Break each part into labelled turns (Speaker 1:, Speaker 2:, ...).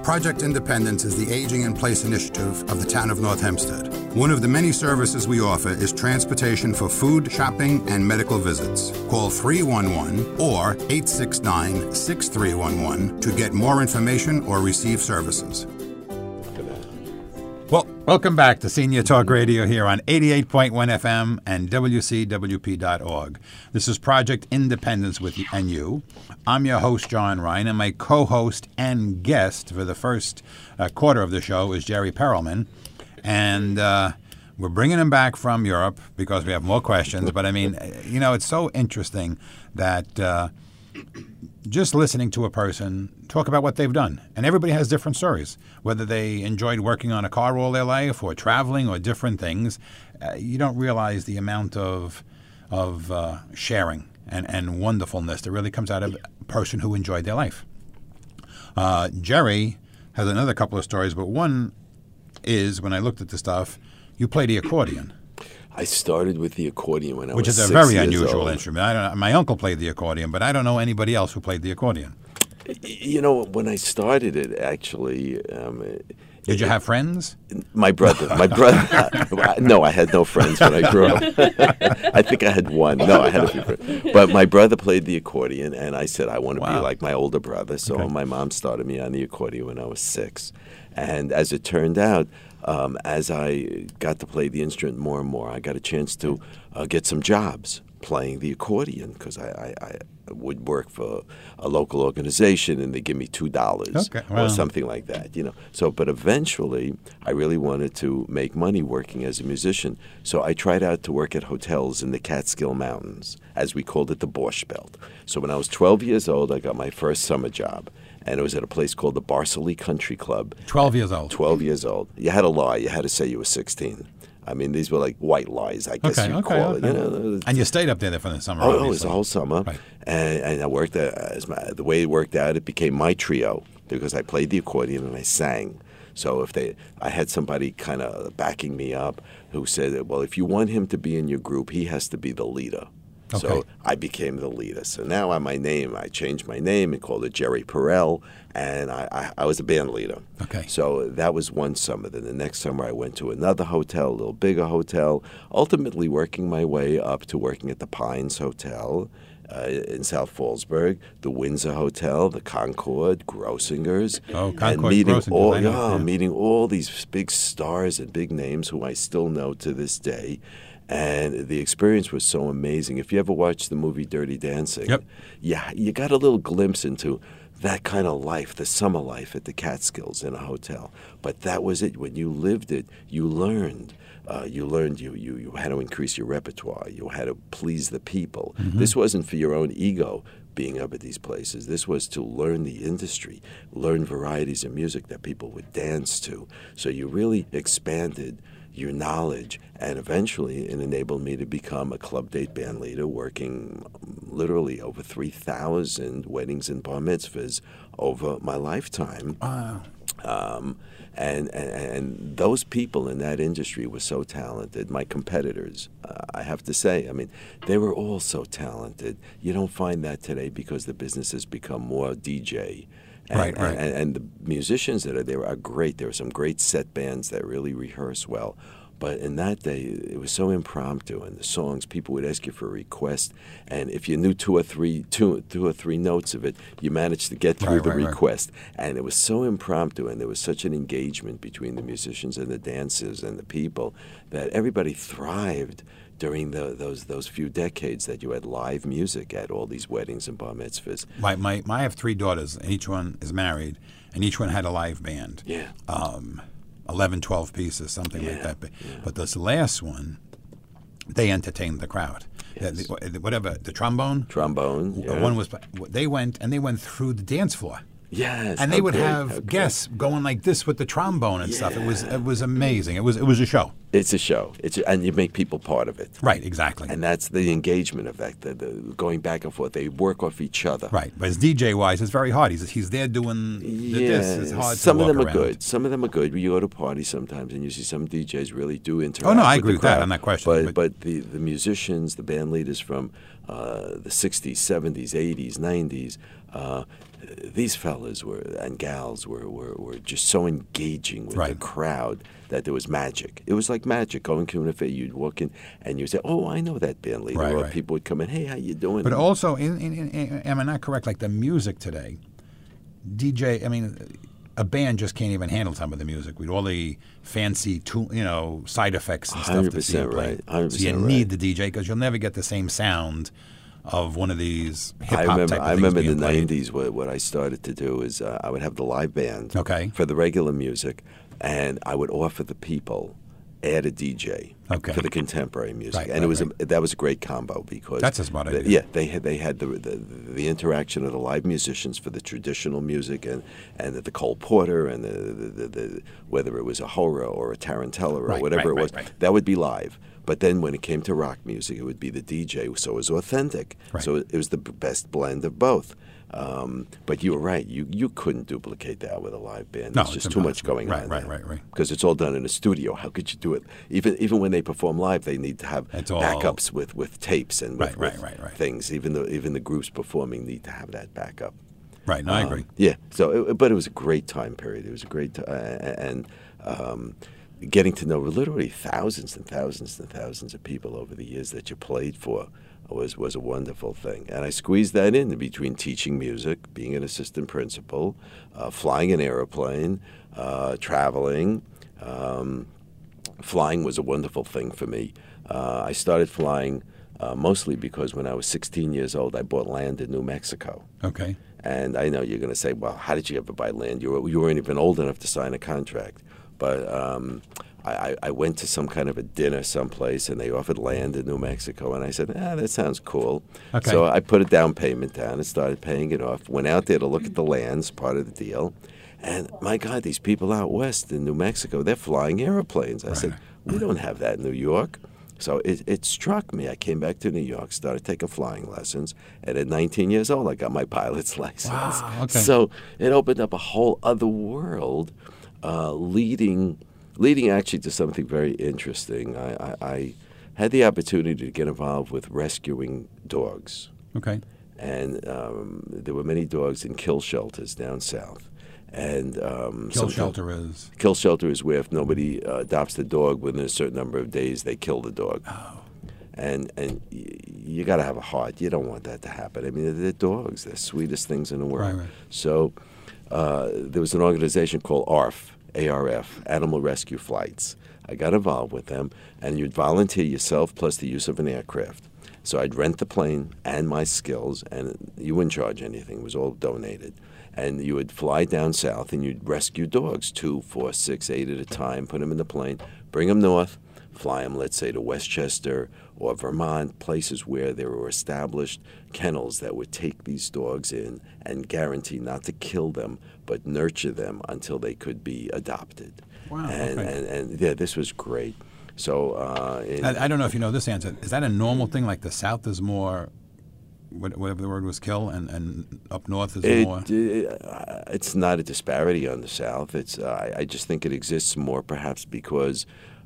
Speaker 1: Project Independence is the Aging in Place initiative of the town of North Hempstead. One of the many services we offer is transportation for food, shopping, and medical visits. Call 311 or 869-6311 to get more information or receive services.
Speaker 2: Well, welcome back to Senior Talk Radio here on 88.1 FM and WCWP.org. This is Project Independence with you and you. I'm your host, John Ryan, and my co-host and guest for the first quarter of the show is Jerry Perelman. And we're bringing him back from Europe because we have more questions. But, I mean, you know, it's so interesting that just listening to a person talk about what they've done. And everybody has different stories, whether they enjoyed working on a car all their life or traveling or different things. You don't realize the amount of sharing and wonderfulness that really comes out of a person who enjoyed their life. Jerry has another couple of stories, but one is, when I looked at the stuff, you play the accordion.
Speaker 3: I started with the accordion when I was 6 years old.
Speaker 2: Which is a very unusual instrument. My uncle played the accordion, but I don't know anybody else who played the accordion.
Speaker 3: You know, when I started it, actually...
Speaker 2: Did you have friends?
Speaker 3: My brother. No, I had no friends when I grew up. I think I had one. No, I had a few friends. But my brother played the accordion, and I said I want to be like my older brother. So my mom started me on the accordion when I was 6. And as it turned out, as I got to play the instrument more and more, I got a chance to get some jobs playing the accordion because I would work for a local organization and they give me $2 or something like that, you know. So, but eventually, I really wanted to make money working as a musician. So I tried out to work at hotels in the Catskill Mountains, as we called it, the Borscht Belt. So when I was 12 years old, I got my first summer job. And it was at a place called the Barceley Country Club.
Speaker 2: 12 years old.
Speaker 3: 12 years old. You had to lie. You had to say you were 16. I mean, these were like white lies, I guess you'd call it. You know?
Speaker 2: And you stayed up there for the summer,
Speaker 3: obviously. It was the whole summer. Right. And I worked, the way it worked out, it became my trio because I played the accordion and I sang. So I had somebody kind of backing me up who said, well, if you want him to be in your group, he has to be the leader. Okay. So I became the leader. So now on my name, I changed my name and called it Jerry Perel, and I was a band leader.
Speaker 2: Okay.
Speaker 3: So that was one summer. Then the next summer I went to another hotel, a little bigger hotel, ultimately working my way up to working at the Pines Hotel in South Fallsburg, the Windsor Hotel, the Concord, Grossinger's.
Speaker 2: Oh, Concord,
Speaker 3: and meeting
Speaker 2: Grossinger's,
Speaker 3: meeting all these big stars and big names who I still know to this day. And the experience was so amazing. If you ever watched the movie Dirty Dancing, you got a little glimpse into that kind of life, the summer life at the Catskills in a hotel. But that was it. When you lived it, you learned. You had to increase your repertoire. You had to please the people. Mm-hmm. This wasn't for your own ego being up at these places. This was to learn the industry, learn varieties of music that people would dance to. So you really expanded your knowledge, and eventually it enabled me to become a club date band leader, working literally over 3,000 weddings and bar mitzvahs over my lifetime.
Speaker 2: Wow.
Speaker 3: And those people in that industry were so talented. My competitors, I have to say, I mean, they were all so talented. You don't find that today because the business has become more DJ.
Speaker 2: Right.
Speaker 3: And the musicians that are there are great. There are some great set bands that really rehearse well. But in that day, it was so impromptu, and the songs, people would ask you for a request, and if you knew two or three notes of it, you managed to get through the request. And it was so impromptu, and there was such an engagement between the musicians and the dancers and the people that everybody thrived during those few decades that you had live music at all these weddings and bar mitzvahs.
Speaker 2: I have 3 daughters, and each one is married, and each one had a live band.
Speaker 3: Yeah.
Speaker 2: 11, 12 pieces, something like that. But this last one, they entertained the crowd.
Speaker 3: Yes.
Speaker 2: The trombone.
Speaker 3: Yeah.
Speaker 2: One was. They went through the dance floor.
Speaker 3: Yes,
Speaker 2: and they would have guests going like this with the trombone and stuff. It was amazing. It was a show.
Speaker 3: It's a show. And you make people part of it.
Speaker 2: Right, exactly.
Speaker 3: And that's the engagement of that, the going back and forth. They work off each other.
Speaker 2: Right, but as DJ-wise, it's very hard. He's there doing this. It's hard
Speaker 3: some
Speaker 2: to
Speaker 3: of them
Speaker 2: walk
Speaker 3: are
Speaker 2: around.
Speaker 3: Good. Some of them are good. You go to parties sometimes and you see some DJs really do interact.
Speaker 2: Oh, no, I
Speaker 3: with
Speaker 2: agree
Speaker 3: the
Speaker 2: with that.
Speaker 3: crowd.
Speaker 2: I'm not questioning.
Speaker 3: But the musicians, the band leaders from the 60s, 70s, 80s, 90s, these fellas and gals were just so engaging with the crowd that there was magic. It was like magic. Going to an affair, you'd walk in and you'd say, "Oh, I know that band leader." Or people would come in, "Hey, how you doing?"
Speaker 2: But also, am I not correct? Like the music today, DJ. I mean, a band just can't even handle some of the music with all the fancy, side effects and stuff.
Speaker 3: 100% right. 100%
Speaker 2: so you need the DJ because you'll never get the same sound of one of these hip hop type of things.
Speaker 3: I remember in the '90s. What I started to do is I would have the live band for the regular music, and I would offer the people add a DJ for the contemporary music, that was a great combo because
Speaker 2: that's a smart idea.
Speaker 3: They had the interaction of the live musicians for the traditional music and the Cole Porter and the whether it was a Hora or a Tarantella or whatever it was, that would be live. But then when it came to rock music, it would be the DJ, so it was authentic. So it was the best blend of both. But you were right. You couldn't duplicate that with a live band. There's just too much going on there.
Speaker 2: Right.
Speaker 3: Because it's all done in a studio. How could you do it? Even when they perform live, they need to have backups with tapes and with things. Even the groups performing need to have that backup.
Speaker 2: Right. No, I agree.
Speaker 3: Yeah. So, but it was a great time period. It was a great and getting to know literally thousands and thousands and thousands of people over the years that you played for was a wonderful thing. And I squeezed that in between teaching music, being an assistant principal, flying an airplane, traveling. Flying was a wonderful thing for me. I started flying mostly because when I was 16 years old, I bought land in New Mexico.
Speaker 2: Okay.
Speaker 3: And I know you're going to say, well, how did you ever buy land? You weren't even old enough to sign a contract. But I went to some kind of a dinner someplace, and they offered land in New Mexico. And I said, that sounds cool.
Speaker 2: Okay.
Speaker 3: So I put a down payment down and started paying it off. Went out there to look at the lands, part of the deal. And, my God, these people out west in New Mexico, they're flying airplanes. I said, we don't have that in New York. So it struck me. I came back to New York, started taking flying lessons, and at 19 years old, I got my pilot's license.
Speaker 2: Wow, okay.
Speaker 3: So it opened up a whole other world, leading actually to something very interesting. I had the opportunity to get involved with rescuing dogs.
Speaker 2: Okay.
Speaker 3: And there were many dogs in kill shelters down south. And
Speaker 2: Kill shelter is
Speaker 3: where if nobody adopts the dog within a certain number of days, they kill the dog.
Speaker 2: Oh.
Speaker 3: And you got to have a heart. You don't want that to happen. I mean, they're dogs. They're the sweetest things in the world.
Speaker 2: Right.
Speaker 3: So there was an organization called ARF, A-R-F, Animal Rescue Flights. I got involved with them, and you'd volunteer yourself plus the use of an aircraft. So I'd rent the plane and my skills, and you wouldn't charge anything. It was all donated. And you would fly down south, and you'd rescue dogs, 2, 4, 6, 8 at a time, put them in the plane, bring them north, fly them, let's say, to Westchester or Vermont, places where there were established kennels that would take these dogs in and guarantee not to kill them, but nurture them until they could be adopted.
Speaker 2: Wow.
Speaker 3: And this was great. So
Speaker 2: I don't know if you know this answer. Is that a normal thing? Like the South is more, whatever the word was, kill, and up north is more?
Speaker 3: It's not a disparity on the South. I just think it exists more perhaps because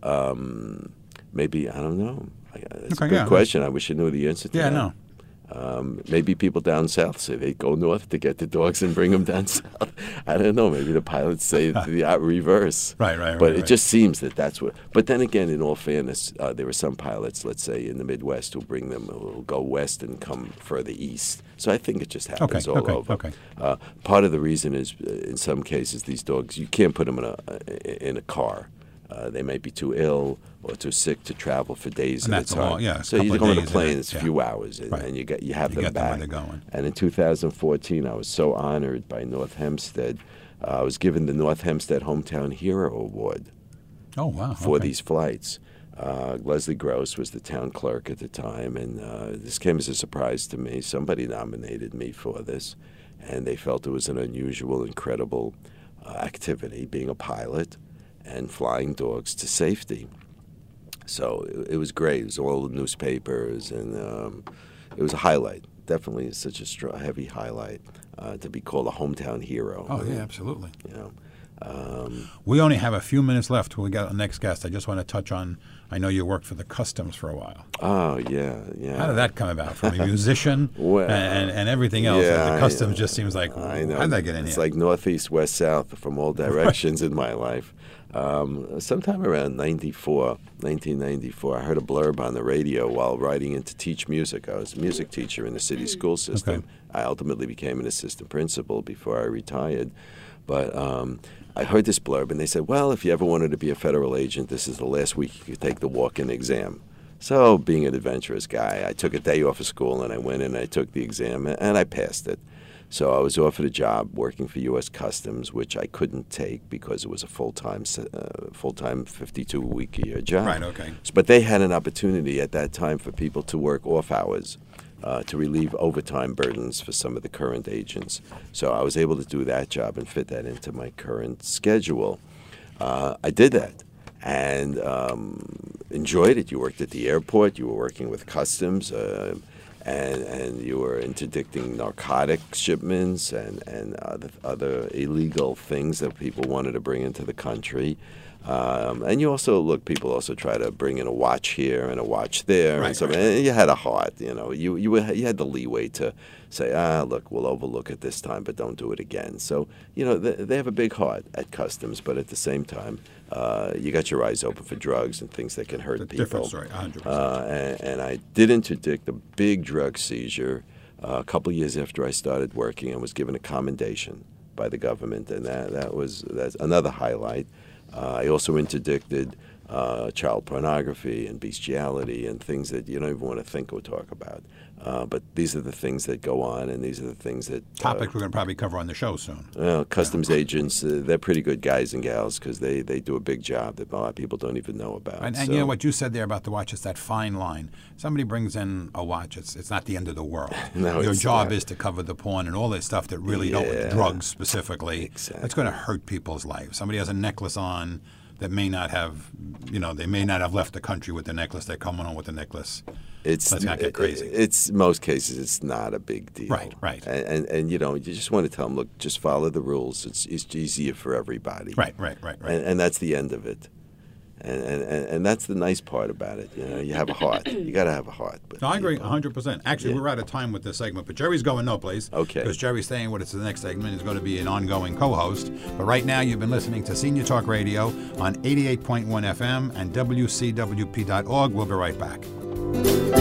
Speaker 3: maybe, I don't know. It's a good question. I wish I knew the answer to that.
Speaker 2: Yeah, no.
Speaker 3: Maybe people down south say they go north to get the dogs and bring them down south. I don't know. Maybe the pilots say the reverse.
Speaker 2: Right.
Speaker 3: But it just seems that's what. But then again, in all fairness, there are some pilots, let's say in the Midwest, who will go west and come further east. So I think it just happens all over.
Speaker 2: Okay.
Speaker 3: Part of the reason is, in some cases, these dogs, you can't put them in a car. They may be too ill or too sick to travel for days at a time. So you go on a plane, it's a few hours, and you have them back.
Speaker 2: Them where they're going.
Speaker 3: And in 2014, I was so honored by North Hempstead. I was given the North Hempstead Hometown Hero Award.
Speaker 2: Oh, wow.
Speaker 3: For these flights. Leslie Gross was the town clerk at the time, and this came as a surprise to me. Somebody nominated me for this, and they felt it was an unusual, incredible activity, being a pilot and flying dogs to safety. So it was great. It was all the newspapers, and it was a highlight. Definitely such a heavy highlight to be called a hometown hero.
Speaker 2: Oh, yeah, absolutely. We only have a few minutes left till we get our next guest. I just want to touch on, I know you worked for the Customs for a while.
Speaker 3: Oh, yeah.
Speaker 2: How did that come about? From a musician
Speaker 3: Well,
Speaker 2: and everything else?
Speaker 3: yeah,
Speaker 2: The Customs just seems like,
Speaker 3: I know.
Speaker 2: how did that get in
Speaker 3: It's
Speaker 2: here?
Speaker 3: like northeast, west, south from all directions in my life. Sometime around 1994, I heard a blurb on the radio while riding in to teach music. I was a music teacher in the city school system.
Speaker 2: Okay.
Speaker 3: I ultimately became an assistant principal before I retired. But I heard this blurb, and they said, well, if you ever wanted to be a federal agent, this is the last week you could take the walk-in exam. So being an adventurous guy, I took a day off of school, and I went in and I took the exam, and I passed it. So I was offered a job working for U.S. Customs, which I couldn't take because it was a full-time 52-week-a-year job.
Speaker 2: Right, okay.
Speaker 3: But they had an opportunity at that time for people to work off hours to relieve overtime burdens for some of the current agents. So I was able to do that job and fit that into my current schedule. I did that and enjoyed it. You worked at the airport. You were working with Customs. And you were interdicting narcotic shipments and other illegal things that people wanted to bring into the country. And you also, people also try to bring in a watch here and a watch there.
Speaker 2: Right,
Speaker 3: And you had a heart, you had the leeway to say, look, we'll overlook it this time, but don't do it again. So, they have a big heart at Customs, but at the same time, you got your eyes open for drugs and things that can hurt people.
Speaker 2: Different story, 100%.
Speaker 3: And I did interdict a big drug seizure a couple of years after I started working and was given a commendation by the government, and that's another highlight. I also interdicted child pornography and bestiality and things that you don't even want to think or talk about. But these are the things that go on, and these are the things that...
Speaker 2: Topic we're going to probably cover on the show soon.
Speaker 3: Customs agents, they're pretty good guys and gals because they do a big job that a lot of people don't even know about.
Speaker 2: And you know what you said there about the watch, it's that fine line. Somebody brings in a watch, it's not the end of the world.
Speaker 3: No,
Speaker 2: Your
Speaker 3: it's
Speaker 2: job
Speaker 3: not.
Speaker 2: is to cover the porn and all that stuff that really don't, drugs specifically.
Speaker 3: Exactly.
Speaker 2: That's going to hurt people's lives. Somebody has a necklace on that may not have, they may not have left the country with the necklace. They're coming on with the necklace. Let's not get crazy.
Speaker 3: It's most cases it's not a big deal.
Speaker 2: Right.
Speaker 3: And you just want to tell them, look, just follow the rules. It's easier for everybody.
Speaker 2: Right.
Speaker 3: And that's the end of it. And that's the nice part about it. You have a heart. You got to have a heart. But,
Speaker 2: No, I agree 100%. Actually, we're out of time with this segment, but Jerry's going no place.
Speaker 3: Okay.
Speaker 2: Because Jerry's staying with us in the next segment. He's going to be an ongoing co-host. But right now, you've been listening to Senior Talk Radio on 88.1 FM and WCWP.org. We'll be right back.